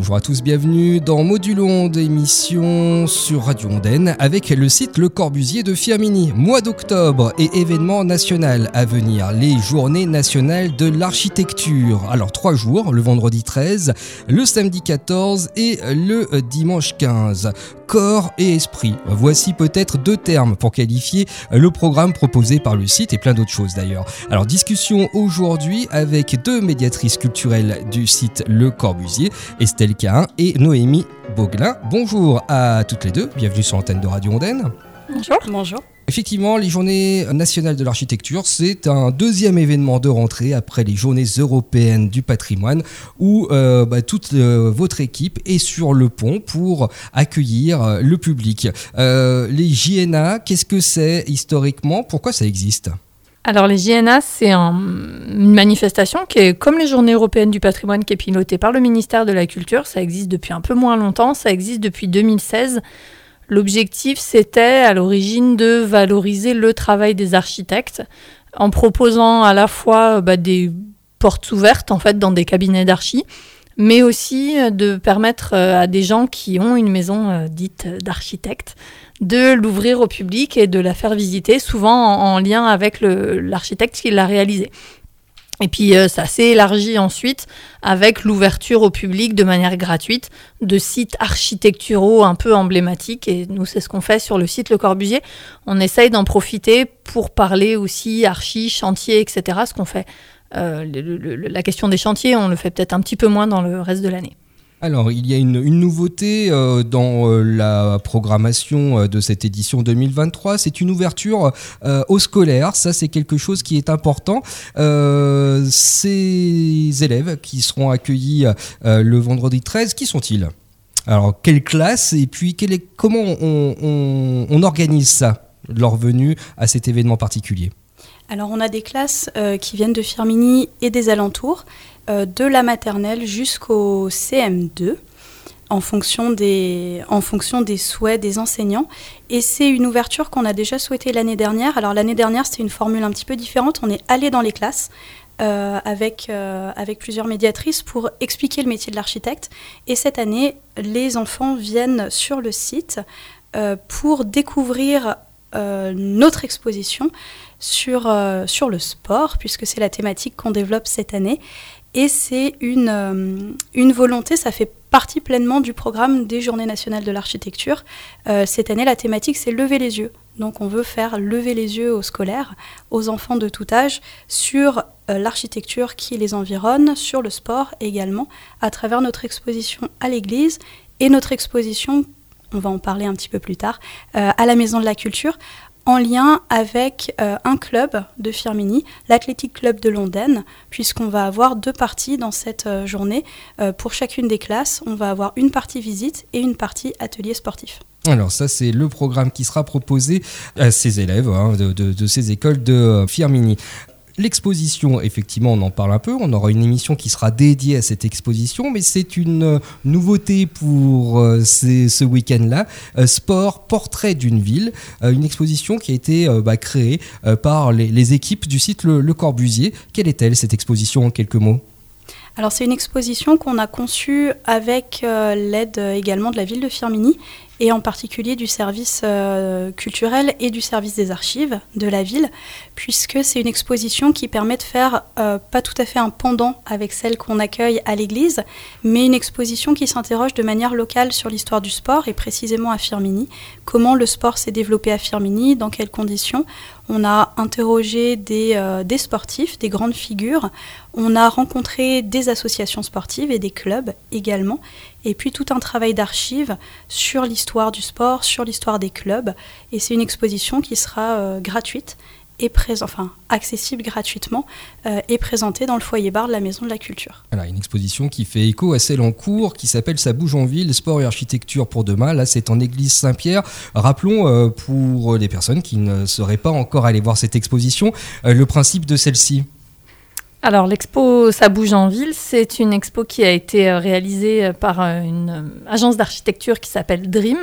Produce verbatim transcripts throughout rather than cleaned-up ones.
Bonjour à tous, bienvenue dans Module Onde, émission sur Radio Ondaine avec le site Le Corbusier de Firminy. Mois d'octobre et événement national à venir, les Journées nationales de l'architecture. Alors trois jours, le vendredi treize, le samedi quatorze et le dimanche quinze. Corps et esprit, voici peut-être deux termes pour qualifier le programme proposé par le site et plein d'autres choses d'ailleurs. Alors discussion aujourd'hui avec deux médiatrices culturelles du site Le Corbusier, Estelle Cahin et Noémie Boglin. Bonjour à toutes les deux, bienvenue sur l'antenne de Radio Ondaine. Bonjour. Bonjour. Effectivement, les Journées nationales de l'architecture, c'est un deuxième événement de rentrée après les Journées européennes du patrimoine où euh, bah, toute euh, votre équipe est sur le pont pour accueillir euh, le public. Euh, les J N A, qu'est-ce que c'est historiquement ? Pourquoi ça existe ? Alors les J N A, c'est un, une manifestation qui est comme les Journées européennes du patrimoine qui est pilotée par le ministère de la Culture. Ça existe depuis un peu moins longtemps, ça existe depuis deux mille seize. L'objectif, c'était à l'origine de valoriser le travail des architectes en proposant à la fois bah, des portes ouvertes en fait, dans des cabinets d'archi, mais aussi de permettre à des gens qui ont une maison euh, dite d'architecte de l'ouvrir au public et de la faire visiter, souvent en, en lien avec le, l'architecte qui l'a réalisée. Et puis euh, ça s'est élargi ensuite avec l'ouverture au public de manière gratuite de sites architecturaux un peu emblématiques. Et nous, c'est ce qu'on fait sur le site Le Corbusier. On essaye d'en profiter pour parler aussi archi, chantier, et cetera. Ce qu'on fait, euh, le, le, la question des chantiers, on le fait peut-être un petit peu moins dans le reste de l'année. Alors, il y a une, une nouveauté euh, dans euh, la programmation euh, de cette édition deux mille vingt-trois, c'est une ouverture euh, aux scolaires. Ça, c'est quelque chose qui est important. Euh, ces élèves qui seront accueillis euh, le vendredi treize, qui sont-ils ? Alors, quelle classe et puis quelle est, comment on, on, on organise ça, leur venue à cet événement particulier ? Alors, on a des classes euh, qui viennent de Firminy et des alentours, euh, de la maternelle jusqu'au C M deux, en fonction des, en fonction des souhaits des enseignants. Et c'est une ouverture qu'on a déjà souhaitée l'année dernière. Alors, l'année dernière, c'était une formule un petit peu différente. On est allé dans les classes euh, avec, euh, avec plusieurs médiatrices pour expliquer le métier de l'architecte. Et cette année, les enfants viennent sur le site euh, pour découvrir euh, notre exposition sur, euh, sur le sport, puisque c'est la thématique qu'on développe cette année. Et c'est une, euh, une volonté, ça fait partie pleinement du programme des Journées nationales de l'architecture. Euh, cette année, la thématique, c'est lever les yeux. Donc on veut faire lever les yeux aux scolaires, aux enfants de tout âge, sur euh, l'architecture qui les environne, sur le sport également, à travers notre exposition à l'église et notre exposition, on va en parler un petit peu plus tard, euh, à la Maison de la Culture, en lien avec euh, un club de Firminy, l'Athletic Club de Londaine, puisqu'on va avoir deux parties dans cette euh, journée. Euh, pour chacune des classes, on va avoir une partie visite et une partie atelier sportif. Alors ça, c'est le programme qui sera proposé à ces élèves hein, de, de, de ces écoles de Firminy. L'exposition, effectivement, on en parle un peu. On aura une émission qui sera dédiée à cette exposition, mais c'est une nouveauté pour euh, ces, ce week-end-là. Euh, sport, portrait d'une ville, euh, une exposition qui a été euh, bah, créée euh, par les, les équipes du site Le, Le Corbusier. Quelle est-elle, cette exposition, en quelques mots ? Alors c'est une exposition qu'on a conçue avec euh, l'aide également de la ville de Firminy et en particulier du service euh, culturel et du service des archives de la ville, puisque c'est une exposition qui permet de faire euh, pas tout à fait un pendant avec celle qu'on accueille à l'église, mais une exposition qui s'interroge de manière locale sur l'histoire du sport et précisément à Firminy. Comment le sport s'est développé à Firminy, dans quelles conditions. On a interrogé des, euh, des sportifs, des grandes figures. On a rencontré des associations sportives et des clubs également. Et puis tout un travail d'archives sur l'histoire du sport, sur l'histoire des clubs. Et c'est une exposition qui sera euh, gratuite et pré- enfin, accessible gratuitement euh, et présentée dans le foyer bar de la Maison de la Culture. Voilà, une exposition qui fait écho à celle en cours qui s'appelle Ça bouge en ville, sport et architecture pour demain. Là, c'est en église Saint-Pierre. Rappelons euh, pour les personnes qui ne seraient pas encore allées voir cette exposition, euh, le principe de celle-ci. Alors l'expo Ça bouge en ville, c'est une expo qui a été réalisée par une agence d'architecture qui s'appelle Dream,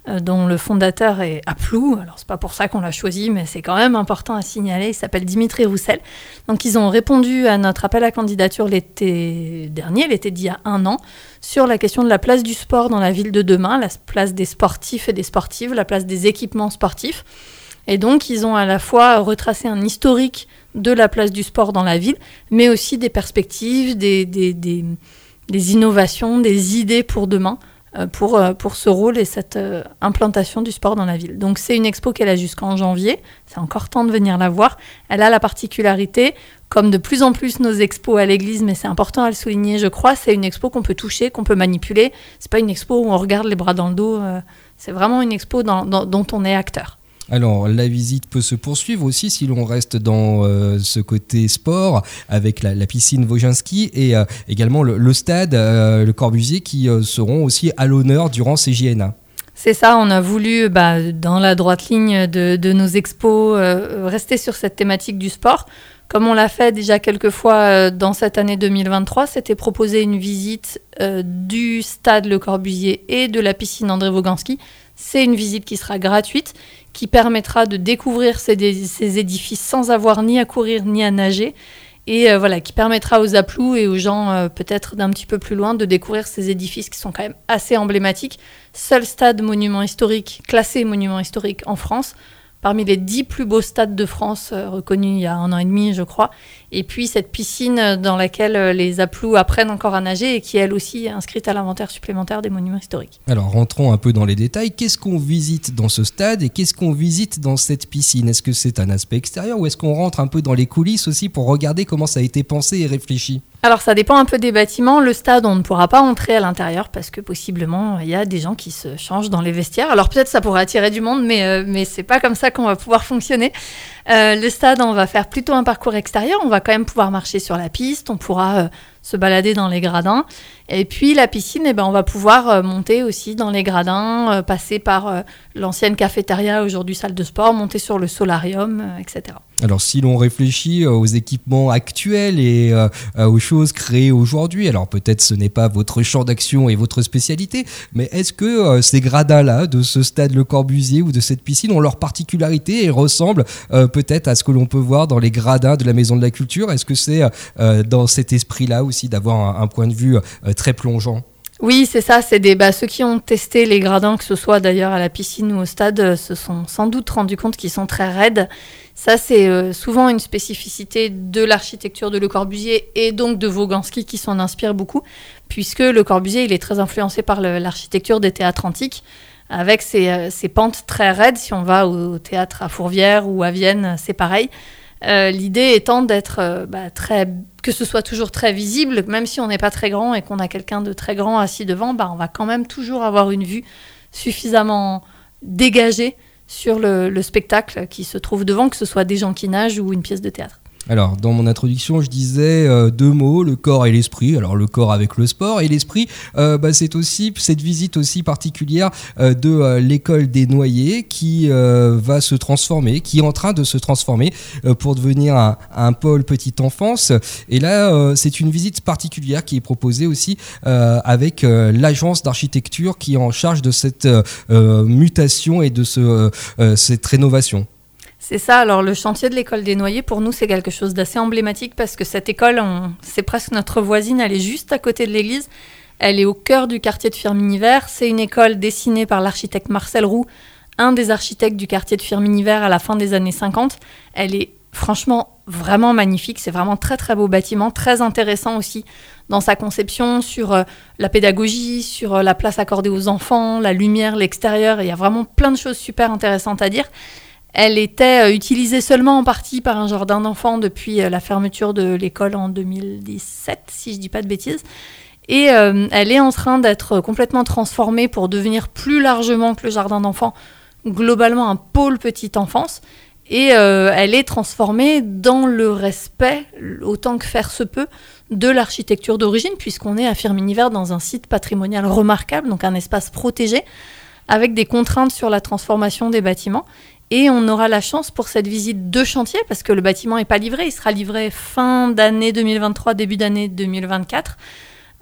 euh, dont le fondateur est Aplou. Alors, c'est pas pour ça qu'on l'a choisi, mais c'est quand même important à signaler. Il s'appelle Dimitri Roussel. Donc, ils ont répondu à notre appel à candidature l'été dernier, l'été d'il y a un an, sur la question de la place du sport dans la ville de demain, la place des sportifs et des sportives, la place des équipements sportifs. Et donc, ils ont à la fois retracé un historique de la place du sport dans la ville, mais aussi des perspectives, des, des, des, des innovations, des idées pour demain, euh, pour, euh, pour ce rôle et cette euh, implantation du sport dans la ville. Donc, c'est une expo qu'elle a jusqu'en janvier. C'est encore temps de venir la voir. Elle a la particularité, comme de plus en plus nos expos à l'église, mais c'est important à le souligner, je crois, c'est une expo qu'on peut toucher, qu'on peut manipuler. C'est pas une expo où on regarde les bras dans le dos. Euh, c'est vraiment une expo dans, dans, dont on est acteur. Alors, la visite peut se poursuivre aussi si l'on reste dans euh, ce côté sport avec la, la piscine Wojcinski et euh, également le, le stade, euh, le Corbusier qui euh, seront aussi à l'honneur durant ces J N A. C'est ça, on a voulu, bah, dans la droite ligne de, de nos expos, euh, rester sur cette thématique du sport. Comme on l'a fait déjà quelques fois euh, dans cette année deux mille vingt-trois, c'était proposer une visite euh, du stade Le Corbusier et de la piscine André Wojcinski. C'est une visite qui sera gratuite, qui permettra de découvrir ces, ces édifices sans avoir ni à courir ni à nager, et euh, voilà, qui permettra aux Aplous et aux gens euh, peut-être d'un petit peu plus loin de découvrir ces édifices qui sont quand même assez emblématiques. Seul stade monument historique, classé monument historique en France, parmi les dix plus beaux stades de France euh, reconnus il y a un an et demi, je crois. Et puis cette piscine dans laquelle euh, les Aplous apprennent encore à nager et qui, elle aussi, est inscrite à l'inventaire supplémentaire des monuments historiques. Alors, rentrons un peu dans les détails. Qu'est-ce qu'on visite dans ce stade et qu'est-ce qu'on visite dans cette piscine ? Est-ce que c'est un aspect extérieur ou est-ce qu'on rentre un peu dans les coulisses aussi pour regarder comment ça a été pensé et réfléchi ? Alors, ça dépend un peu des bâtiments. Le stade, on ne pourra pas entrer à l'intérieur parce que possiblement, il y a des gens qui se changent dans les vestiaires. Alors, peut-être ça pourrait attirer du monde, mais, euh, mais c'est pas comme ça qu'on va pouvoir fonctionner. Euh, le stade, on va faire plutôt un parcours extérieur. On va quand même pouvoir marcher sur la piste. On pourra euh, se balader dans les gradins. Et puis, la piscine, eh ben, on va pouvoir euh, monter aussi dans les gradins, euh, passer par euh, l'ancienne cafétéria, aujourd'hui salle de sport, monter sur le solarium, euh, et cetera. Alors, si l'on réfléchit aux équipements actuels et euh, aux choses créées aujourd'hui, alors peut-être ce n'est pas votre champ d'action et votre spécialité, mais est-ce que euh, ces gradins-là de ce stade Le Corbusier ou de cette piscine ont leur particularité et ressemblent euh, peut-être à ce que l'on peut voir dans les gradins de la Maison de la Culture ? Est-ce que c'est euh, dans cet esprit-là aussi d'avoir un, un point de vue euh, très plongeant ? Oui, c'est ça. C'est des, bah, ceux qui ont testé les gradins, que ce soit d'ailleurs à la piscine ou au stade, euh, se sont sans doute rendus compte qu'ils sont très raides. Ça, c'est euh, souvent une spécificité de l'architecture de Le Corbusier et donc de Wojcinski qui s'en inspire beaucoup, puisque Le Corbusier, il est très influencé par le, l'architecture des théâtres antiques, avec ses, euh, ses pentes très raides. Si on va au, au théâtre à Fourvière ou à Vienne, c'est pareil. Euh, l'idée étant d'être euh, bah, très, que ce soit toujours très visible, même si on n'est pas très grand et qu'on a quelqu'un de très grand assis devant, bah, on va quand même toujours avoir une vue suffisamment dégagée sur le, le spectacle qui se trouve devant, que ce soit des gens qui nagent ou une pièce de théâtre. Alors, dans mon introduction, je disais euh, deux mots, le corps et l'esprit. Alors, le corps avec le sport et l'esprit, euh, bah, c'est aussi cette visite aussi particulière euh, de euh, l'école des Noyers qui euh, va se transformer, qui est en train de se transformer euh, pour devenir un, un pôle petite enfance. Et là, euh, c'est une visite particulière qui est proposée aussi euh, avec euh, l'agence d'architecture qui est en charge de cette euh, mutation et de ce, euh, cette rénovation. C'est ça, alors le chantier de l'école des Noyers, pour nous, c'est quelque chose d'assez emblématique parce que cette école, on, c'est presque notre voisine, elle est juste à côté de l'église, elle est au cœur du quartier de Firminy-Vert, c'est une école dessinée par l'architecte Marcel Roux, un des architectes du quartier de Firminy-Vert à la fin des années cinquante. Elle est franchement vraiment magnifique, c'est vraiment très très beau bâtiment, très intéressant aussi dans sa conception sur euh, la pédagogie, sur euh, la place accordée aux enfants, la lumière, l'extérieur, il y a vraiment plein de choses super intéressantes à dire. Elle était euh, utilisée seulement en partie par un jardin d'enfants depuis euh, la fermeture de l'école en deux mille dix-sept, si je ne dis pas de bêtises. Et euh, elle est en train d'être complètement transformée pour devenir plus largement que le jardin d'enfants, globalement un pôle petite enfance. Et euh, elle est transformée dans le respect, autant que faire se peut, de l'architecture d'origine, puisqu'on est à Firminy-Vert dans un site patrimonial remarquable, donc un espace protégé, avec des contraintes sur la transformation des bâtiments. Et on aura la chance pour cette visite de chantier, parce que le bâtiment n'est pas livré, il sera livré fin d'année deux mille vingt-trois, début d'année deux mille vingt-quatre,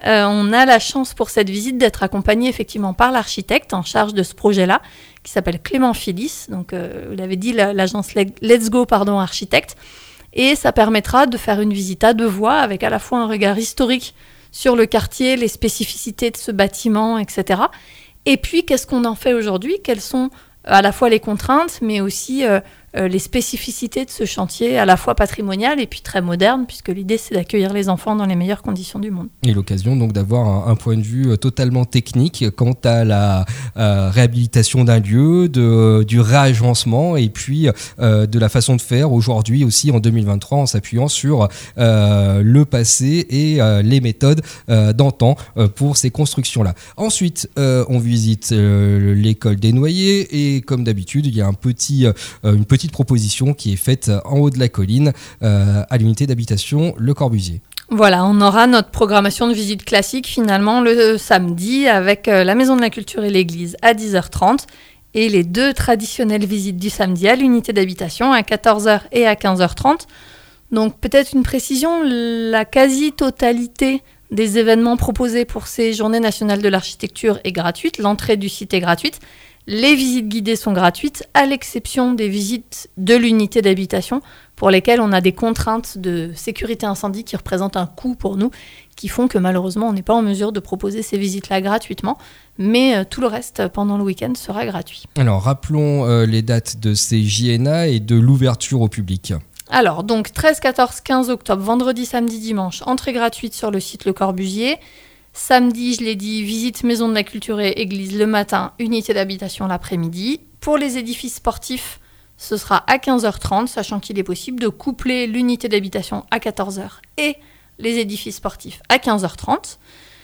Euh, on a la chance pour cette visite d'être accompagné effectivement par l'architecte en charge de ce projet-là, qui s'appelle Clément Philis. Donc, euh, vous l'avez dit, la, l'agence Let's Go pardon, Architecte. Et ça permettra de faire une visite à deux voies avec à la fois un regard historique sur le quartier, les spécificités de ce bâtiment, et cetera. Et puis, qu'est-ce qu'on en fait aujourd'hui ? Quelles sont à la fois les contraintes, mais aussi euh, euh, les spécificités de ce chantier, à la fois patrimonial et puis très moderne, puisque l'idée, c'est d'accueillir les enfants dans les meilleures conditions du monde. Et l'occasion donc d'avoir un, un point de vue totalement technique quant à la euh, réhabilitation d'un lieu, de, du réagencement et puis euh, de la façon de faire aujourd'hui aussi en deux mille vingt-trois en s'appuyant sur euh, le passé et euh, les méthodes euh, d'antan euh, pour ces constructions-là. Ensuite, euh, on visite euh, l'école des Noyers et comme d'habitude, il y a un petit, euh, une petite proposition qui est faite en haut de la colline euh, à l'unité d'habitation Le Corbusier. Voilà, on aura notre programmation de visite classique finalement le samedi avec euh, la Maison de la Culture et l'Église à dix heures trente et les deux traditionnelles visites du samedi à l'unité d'habitation à quatorze heures et à quinze heures trente. Donc peut-être une précision, la quasi-totalité des événements proposés pour ces Journées nationales de l'architecture est gratuite, l'entrée du site est gratuite. Les visites guidées sont gratuites, à l'exception des visites de l'unité d'habitation, pour lesquelles on a des contraintes de sécurité incendie qui représentent un coût pour nous, qui font que malheureusement on n'est pas en mesure de proposer ces visites-là gratuitement, mais euh, tout le reste pendant le week-end sera gratuit. Alors rappelons euh, les dates de ces J N A et de l'ouverture au public. Alors donc treize, quatorze, quinze octobre, vendredi, samedi, dimanche, entrée gratuite sur le site Le Corbusier. Samedi, je l'ai dit, visite Maison de la Culture et Église le matin, unité d'habitation l'après-midi. Pour les édifices sportifs, ce sera à quinze heures trente, sachant qu'il est possible de coupler l'unité d'habitation à quatorze heures et les édifices sportifs à quinze heures trente.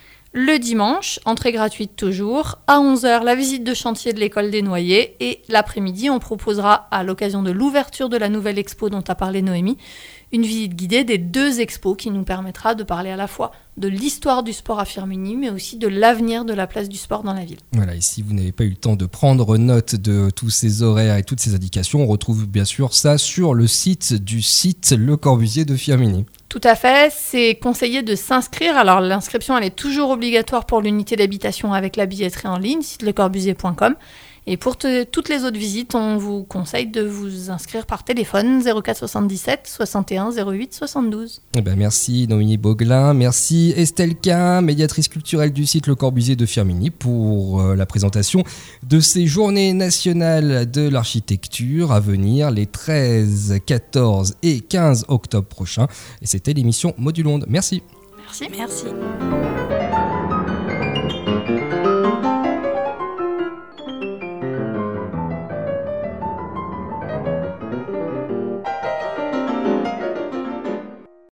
Le dimanche, entrée gratuite toujours, à onze heures, la visite de chantier de l'école des Noyers. Et l'après-midi, on proposera, à l'occasion de l'ouverture de la nouvelle expo dont a parlé Noémie, une visite guidée des deux expos qui nous permettra de parler à la fois de l'histoire du sport à Firminy, mais aussi de l'avenir de la place du sport dans la ville. Voilà, et si vous n'avez pas eu le temps de prendre note de tous ces horaires et toutes ces indications, on retrouve bien sûr ça sur le site du site Le Corbusier de Firminy. Tout à fait, c'est conseillé de s'inscrire. Alors l'inscription, elle est toujours obligatoire pour l'unité d'habitation avec la billetterie en ligne, site le corbusier point com. Et pour te, toutes les autres visites, on vous conseille de vous inscrire par téléphone zéro quatre soixante-dix-sept soixante et un zéro huit soixante-douze. Eh ben merci Noémie Boglin, merci Estelle Quin, médiatrice culturelle du site Le Corbusier de Firminy pour euh, la présentation de ces journées nationales de l'architecture à venir les treize, quatorze et quinze octobre prochains. Et c'était l'émission Modulonde. Merci. Merci. Merci.